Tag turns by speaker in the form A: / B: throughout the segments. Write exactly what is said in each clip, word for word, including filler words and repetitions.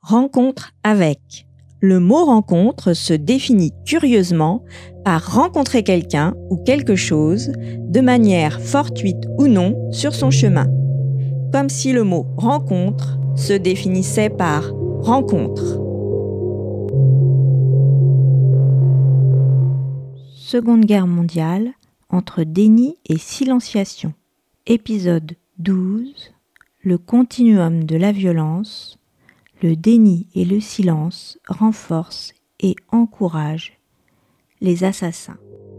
A: Rencontre avec. Le mot rencontre se définit curieusement par rencontrer quelqu'un ou quelque chose de manière fortuite ou non sur son chemin. Comme si le mot rencontre se définissait par rencontre.
B: Seconde Guerre mondiale, entre déni et silenciation. Épisode douze. Le continuum de la violence. Le déni et le silence renforcent et encouragent les assassins.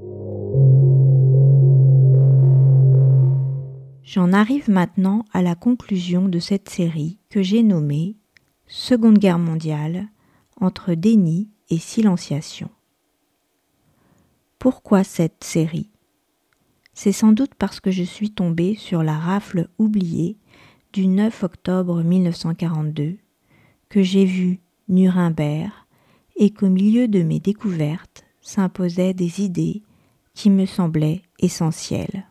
B: J'en arrive maintenant à la conclusion de cette série que j'ai nommée Seconde Guerre mondiale, entre déni et silenciation. Pourquoi cette série ? C'est sans doute parce que je suis tombée sur la rafle oubliée du neuf octobre mille neuf cent quarante-deux, que j'ai vu Nuremberg et qu'au milieu de mes découvertes s'imposaient des idées qui me semblaient essentielles.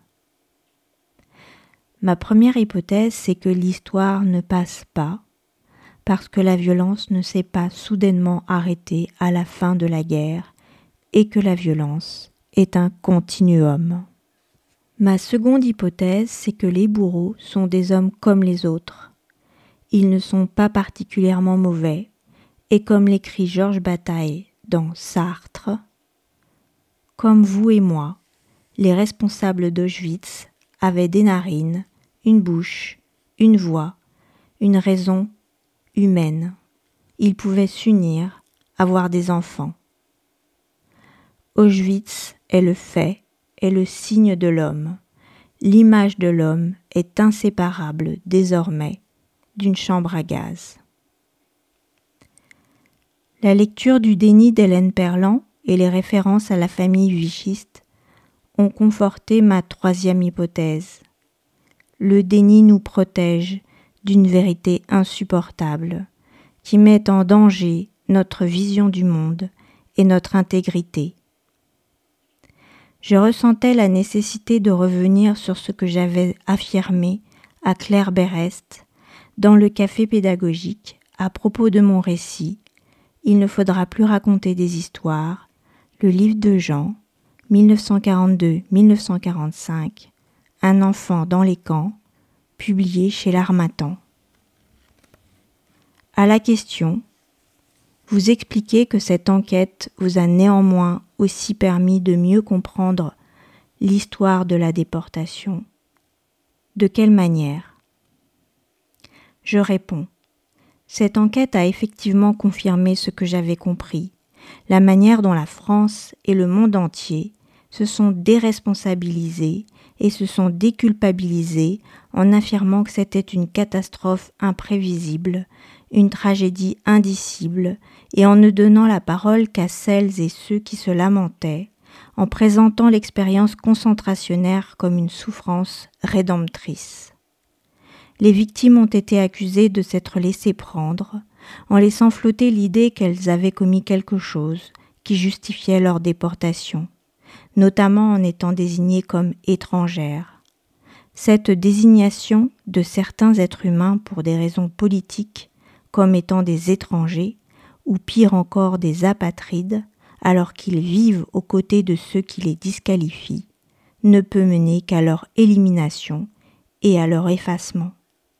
B: Ma première hypothèse, c'est que l'histoire ne passe pas parce que la violence ne s'est pas soudainement arrêtée à la fin de la guerre et que la violence est un continuum. Ma seconde hypothèse, c'est que les bourreaux sont des hommes comme les autres. Ils ne sont pas particulièrement mauvais, et comme l'écrit Georges Bataille dans Sartre, « Comme vous et moi, les responsables d'Auschwitz avaient des narines, une bouche, une voix, une raison humaine. Ils pouvaient s'unir, avoir des enfants. Auschwitz est le fait, est le signe de l'homme. L'image de l'homme est inséparable désormais d'une chambre à gaz. » La lecture du déni d'Hélène Perland et les références à la famille vichiste ont conforté ma troisième hypothèse. Le déni nous protège d'une vérité insupportable qui met en danger notre vision du monde et notre intégrité. Je ressentais la nécessité de revenir sur ce que j'avais affirmé à Claire Berest dans le café pédagogique à propos de mon récit « Il ne faudra plus raconter des histoires », le livre de Jean, mille neuf cent quarante-deux à mille neuf cent quarante-cinq, Un enfant dans les camps, publié chez l'Harmattan. À la question, vous expliquez que cette enquête vous a néanmoins aussi permis de mieux comprendre l'histoire de la déportation. De quelle manière ? Je réponds. Cette enquête a effectivement confirmé ce que j'avais compris, la manière dont la France et le monde entier se sont déresponsabilisés et se sont déculpabilisés en affirmant que c'était une catastrophe imprévisible, une tragédie indicible, et en ne donnant la parole qu'à celles et ceux qui se lamentaient, en présentant l'expérience concentrationnaire comme une souffrance rédemptrice. Les victimes ont été accusées de s'être laissées prendre, en laissant flotter l'idée qu'elles avaient commis quelque chose qui justifiait leur déportation, notamment en étant désignées comme étrangères. Cette désignation de certains êtres humains pour des raisons politiques comme étant des étrangers, ou pire encore des apatrides, alors qu'ils vivent aux côtés de ceux qui les disqualifient, ne peut mener qu'à leur élimination et à leur effacement.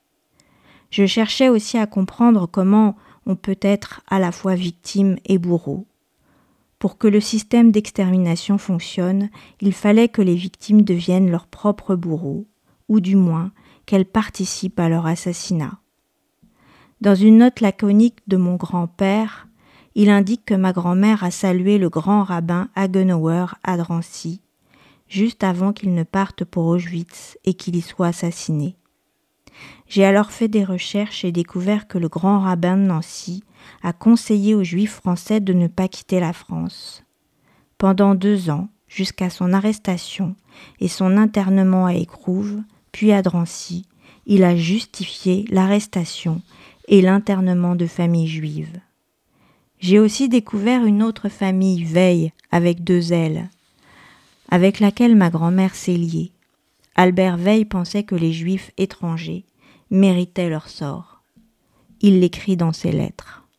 B: Je cherchais aussi à comprendre comment on peut être à la fois victime et bourreau. Pour que le système d'extermination fonctionne, il fallait que les victimes deviennent leurs propres bourreaux, ou du moins qu'elles participent à leur assassinat. Dans une note laconique de mon grand-père, il indique que ma grand-mère a salué le grand rabbin Hagenauer à Drancy, juste avant qu'il ne parte pour Auschwitz et qu'il y soit assassiné. J'ai alors fait des recherches et découvert que le grand rabbin de Nancy a conseillé aux Juifs français de ne pas quitter la France. Pendant deux ans, jusqu'à son arrestation et son internement à Écrouves, puis à Drancy, il a justifié l'arrestation et l'internement de familles juives. J'ai aussi découvert une autre famille, Veil, avec deux L, avec laquelle ma grand-mère s'est liée. Albert Veil pensait que les Juifs étrangers méritaient leur sort. Il l'écrit dans ses lettres.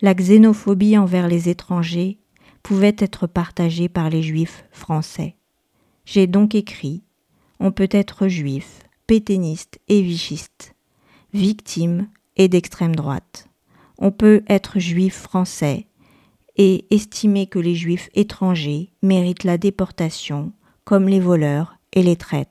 B: la xénophobie envers les étrangers pouvait être partagée par les juifs français. J'ai donc écrit « On peut être juif, pétainiste et vichiste, victime et d'extrême droite. On peut être juif français et estimer que les juifs étrangers méritent la déportation comme les voleurs et les traîtres. »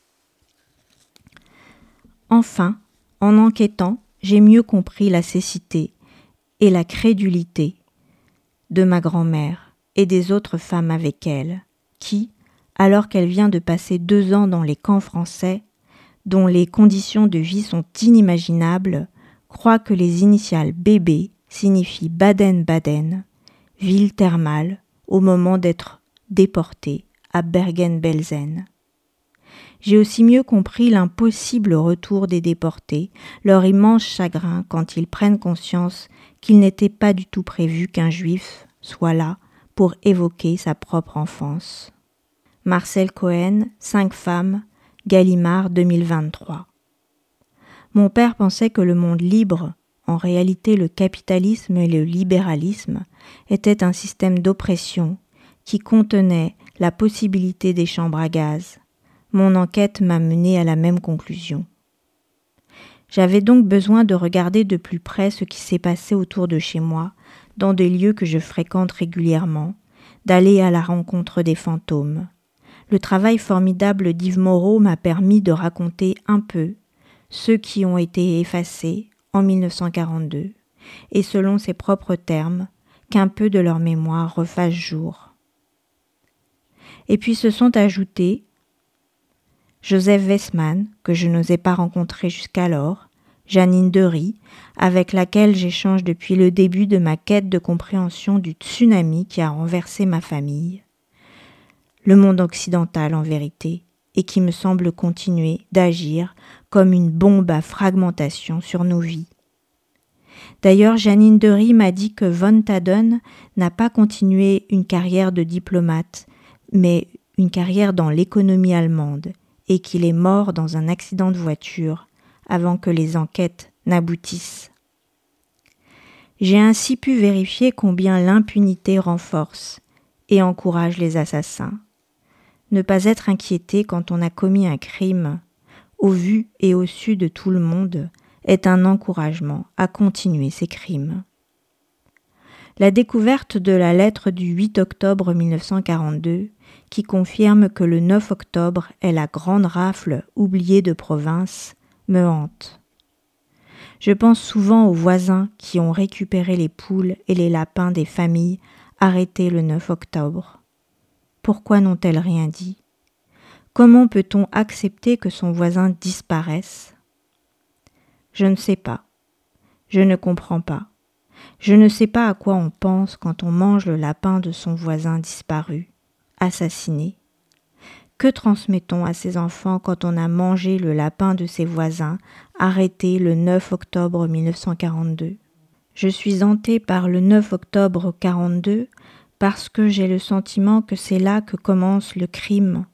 B: Enfin, en enquêtant, j'ai mieux compris la cécité et la crédulité de ma grand-mère et des autres femmes avec elle, qui, alors qu'elle vient de passer deux ans dans les camps français, dont les conditions de vie sont inimaginables, croit que les initiales B B signifient Baden-Baden, ville thermale, au moment d'être déportée à Bergen-Belsen. J'ai aussi mieux compris l'impossible retour des déportés, leur immense chagrin quand ils prennent conscience qu'il n'était pas du tout prévu qu'un juif soit là pour évoquer sa propre enfance. Marcel Cohen, Cinq femmes, Gallimard deux mille vingt-trois. Mon père pensait que le monde libre, en réalité le capitalisme et le libéralisme, était un système d'oppression qui contenait la possibilité des chambres à gaz. Mon enquête m'a mené à la même conclusion. J'avais donc besoin de regarder de plus près ce qui s'est passé autour de chez moi, dans des lieux que je fréquente régulièrement, d'aller à la rencontre des fantômes. Le travail formidable d'Yves Moreau m'a permis de raconter un peu ceux qui ont été effacés en mille neuf cent quarante-deux, et selon ses propres termes, qu'un peu de leur mémoire refasse jour. Et puis se sont ajoutés Joseph Wessman, que je n'osais pas rencontrer jusqu'alors, Janine Dery, avec laquelle j'échange depuis le début de ma quête de compréhension du tsunami qui a renversé ma famille, le monde occidental en vérité, et qui me semble continuer d'agir comme une bombe à fragmentation sur nos vies. D'ailleurs, Janine Dery m'a dit que von Taden n'a pas continué une carrière de diplomate, mais une carrière dans l'économie allemande, et qu'il est mort dans un accident de voiture avant que les enquêtes n'aboutissent. J'ai ainsi pu vérifier combien l'impunité renforce et encourage les assassins. Ne pas être inquiété quand on a commis un crime, au vu et au su de tout le monde, est un encouragement à continuer ces crimes. La découverte de la lettre du huit octobre mille neuf cent quarante-deux, qui confirme que le neuf octobre est la grande rafle oubliée de province, me hante. Je pense souvent aux voisins qui ont récupéré les poules et les lapins des familles arrêtées le neuf octobre. Pourquoi n'ont-elles rien dit ? Comment peut-on accepter que son voisin disparaisse ? Je ne sais pas. Je ne comprends pas. Je ne sais pas à quoi on pense quand on mange le lapin de son voisin disparu, assassiné. Que transmet-on à ses enfants quand on a mangé le lapin de ses voisins, arrêté le neuf octobre mille neuf cent quarante-deux ? Je suis hantée par le neuf octobre quarante-deux parce que j'ai le sentiment que c'est là que commence le crime,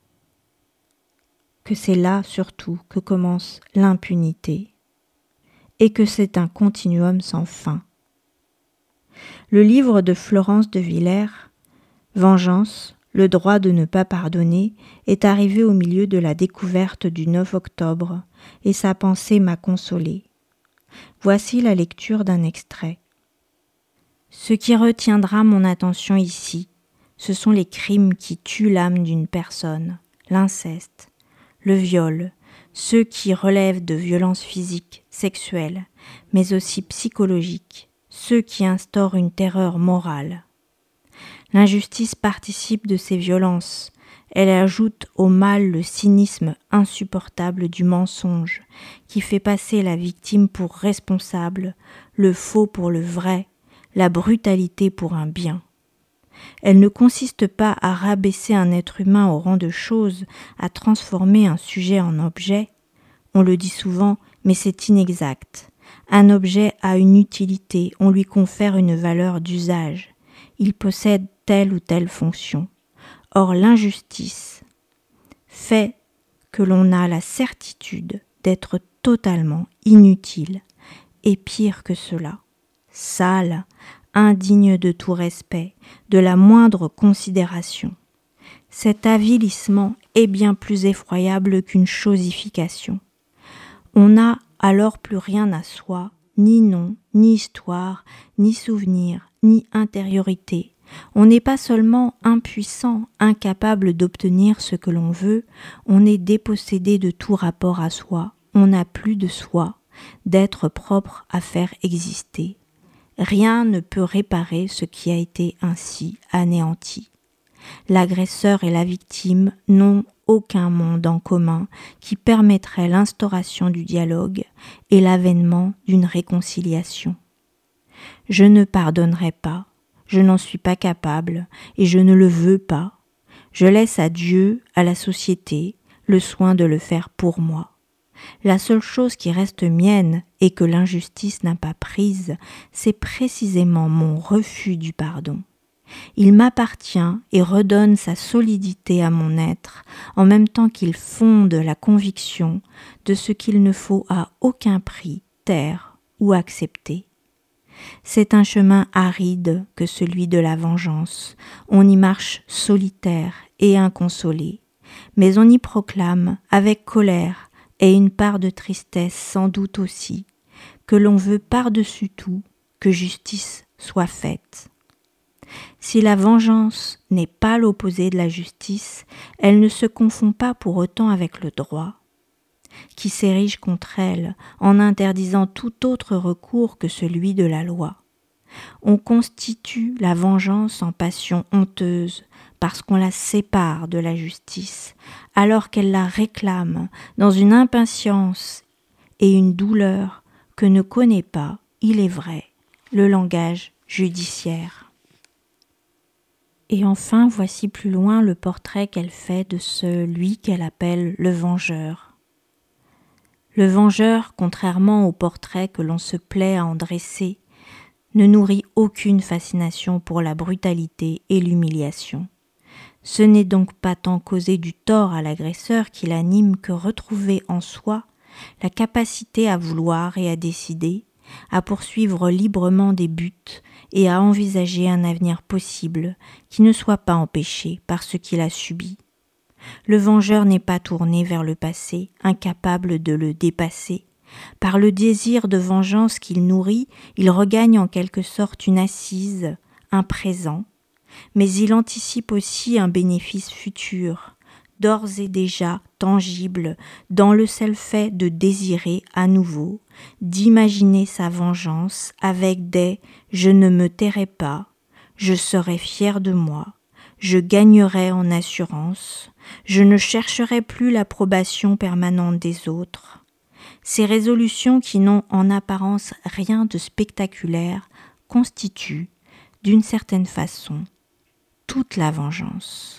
B: que c'est là surtout que commence l'impunité, et que c'est un continuum sans fin. Le livre de Florence de Villers, Vengeance, le droit de ne pas pardonner, est arrivé au milieu de la découverte du neuf octobre, et sa pensée m'a consolée. Voici la lecture d'un extrait. Ce qui retiendra mon attention ici, ce sont les crimes qui tuent l'âme d'une personne, l'inceste, le viol, ceux qui relèvent de violences physiques, sexuelles, mais aussi psychologiques, ceux qui instaurent une terreur morale. L'injustice participe de ces violences. Elle ajoute au mal le cynisme insupportable du mensonge, qui fait passer la victime pour responsable, le faux pour le vrai, la brutalité pour un bien. Elle ne consiste pas à rabaisser un être humain au rang de chose, à transformer un sujet en objet. On le dit souvent, mais c'est inexact. Un objet a une utilité, on lui confère une valeur d'usage. Il possède telle ou telle fonction. Or, l'injustice fait que l'on a la certitude d'être totalement inutile. Et pire que cela, sale, indigne de tout respect, de la moindre considération. Cet avilissement est bien plus effroyable qu'une chosification. On n'a alors plus rien à soi, ni nom, ni histoire, ni souvenir, ni intériorité. On n'est pas seulement impuissant, incapable d'obtenir ce que l'on veut, on est dépossédé de tout rapport à soi, on n'a plus de soi, d'être propre à faire exister. Rien ne peut réparer ce qui a été ainsi anéanti. L'agresseur et la victime n'ont aucun monde en commun qui permettrait l'instauration du dialogue et l'avènement d'une réconciliation. Je ne pardonnerai pas, je n'en suis pas capable et je ne le veux pas. Je laisse à Dieu, à la société, le soin de le faire pour moi. La seule chose qui reste mienne et que l'injustice n'a pas prise, c'est précisément mon refus du pardon. Il m'appartient et redonne sa solidité à mon être, en même temps qu'il fonde la conviction de ce qu'il ne faut à aucun prix taire ou accepter. C'est un chemin aride que celui de la vengeance. On y marche solitaire et inconsolé, mais on y proclame avec colère et une part de tristesse sans doute aussi, que l'on veut par-dessus tout que justice soit faite. Si la vengeance n'est pas l'opposé de la justice, elle ne se confond pas pour autant avec le droit, qui s'érige contre elle en interdisant tout autre recours que celui de la loi. On constitue la vengeance en passion honteuse parce qu'on la sépare de la justice, alors qu'elle la réclame dans une impatience et une douleur que ne connaît pas, il est vrai, le langage judiciaire. Et enfin, voici plus loin le portrait qu'elle fait de celui qu'elle appelle le vengeur. Le vengeur, contrairement au portrait que l'on se plaît à en dresser, ne nourrit aucune fascination pour la brutalité et l'humiliation. Ce n'est donc pas tant causer du tort à l'agresseur qui l'anime que retrouver en soi la capacité à vouloir et à décider, à poursuivre librement des buts et à envisager un avenir possible qui ne soit pas empêché par ce qu'il a subi. Le vengeur n'est pas tourné vers le passé, incapable de le dépasser. Par le désir de vengeance qu'il nourrit, il regagne en quelque sorte une assise, un présent, mais il anticipe aussi un bénéfice futur, d'ores et déjà tangible, dans le seul fait de désirer à nouveau, d'imaginer sa vengeance avec des « je ne me tairai pas, je serai fier de moi ». Je gagnerai en assurance, je ne chercherai plus l'approbation permanente des autres. Ces résolutions qui n'ont en apparence rien de spectaculaire constituent, d'une certaine façon, toute la vengeance.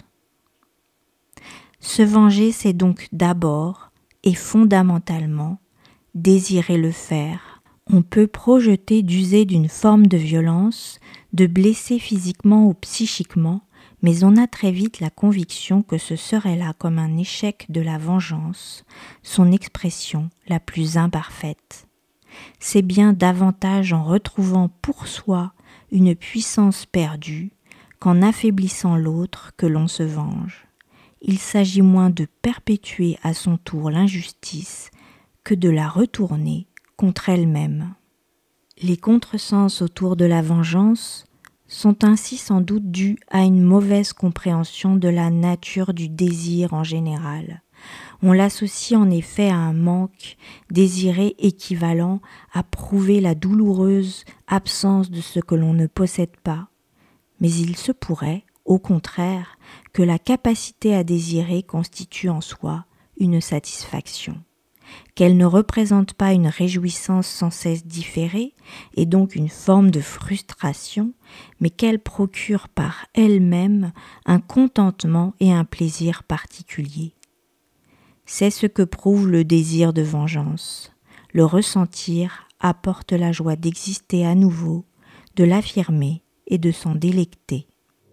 B: Se venger, c'est donc d'abord et fondamentalement désirer le faire. On peut projeter d'user d'une forme de violence, de blesser physiquement ou psychiquement, mais on a très vite la conviction que ce serait là comme un échec de la vengeance, son expression la plus imparfaite. C'est bien davantage en retrouvant pour soi une puissance perdue qu'en affaiblissant l'autre que l'on se venge. Il s'agit moins de perpétuer à son tour l'injustice que de la retourner contre elle-même. Les contresens autour de la vengeance sont ainsi sans doute dus à une mauvaise compréhension de la nature du désir en général. On l'associe en effet à un manque désiré équivalent à prouver la douloureuse absence de ce que l'on ne possède pas. Mais il se pourrait, au contraire, que la capacité à désirer constitue en soi une satisfaction, qu'elle ne représente pas une réjouissance sans cesse différée et donc une forme de frustration, mais qu'elle procure par elle-même un contentement et un plaisir particuliers. C'est ce que prouve le désir de vengeance. Le ressentir apporte la joie d'exister à nouveau, de l'affirmer et de s'en délecter.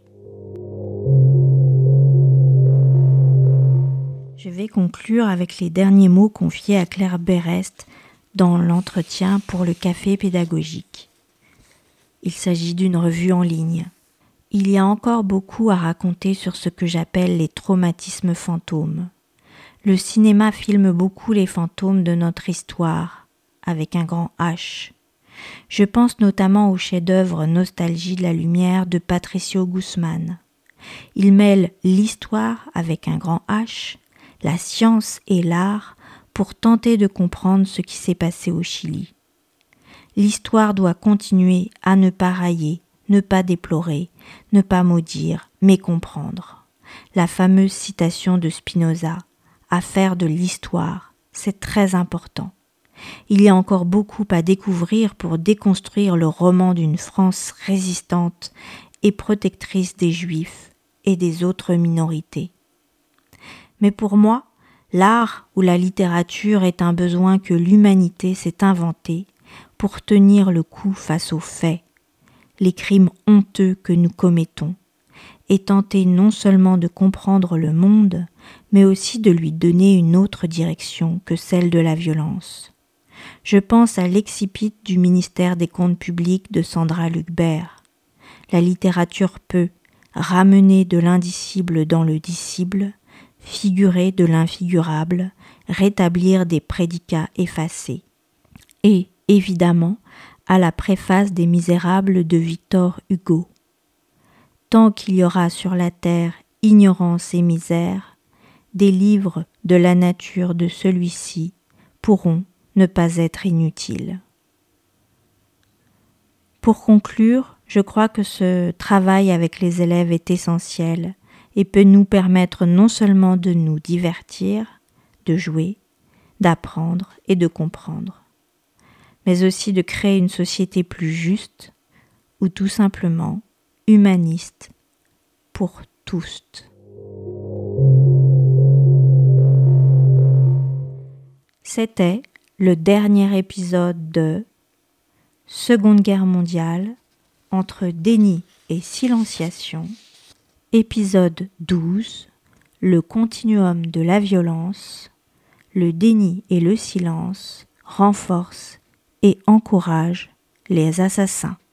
B: Je vais conclure avec les derniers mots confiés à Claire Berest dans l'entretien pour le café pédagogique. Il s'agit d'une revue en ligne. Il y a encore beaucoup à raconter sur ce que j'appelle les traumatismes fantômes. Le cinéma filme beaucoup les fantômes de notre histoire, avec un grand H. Je pense notamment au chef-d'œuvre Nostalgie de la lumière de Patricio Guzmán. Il mêle l'histoire avec un grand H, la science et l'art pour tenter de comprendre ce qui s'est passé au Chili. L'histoire doit continuer à ne pas railler, ne pas déplorer, ne pas maudire, mais comprendre. La fameuse citation de Spinoza, « à faire de l'histoire », c'est très important. Il y a encore beaucoup à découvrir pour déconstruire le roman d'une France résistante et protectrice des Juifs et des autres minorités. Mais pour moi, l'art ou la littérature est un besoin que l'humanité s'est inventé pour tenir le coup face aux faits, les crimes honteux que nous commettons, et tenter non seulement de comprendre le monde, mais aussi de lui donner une autre direction que celle de la violence. Je pense à l'excipit du ministère des Comptes publics de Sandra Lucbert. La littérature peut ramener de l'indicible dans le dicible, figurer de l'infigurable, rétablir des prédicats effacés. Et, évidemment, à la préface des Misérables de Victor Hugo. Tant qu'il y aura sur la terre ignorance et misère, des livres de la nature de celui-ci pourront ne pas être inutiles. Pour conclure, je crois que ce travail avec les élèves est essentiel et peut nous permettre non seulement de nous divertir, de jouer, d'apprendre et de comprendre, mais aussi de créer une société plus juste ou tout simplement humaniste pour tous. C'était le dernier épisode de Seconde Guerre mondiale entre déni et silenciation, épisode douze, le continuum de la violence, le déni et le silence renforcent et encouragent les assassins.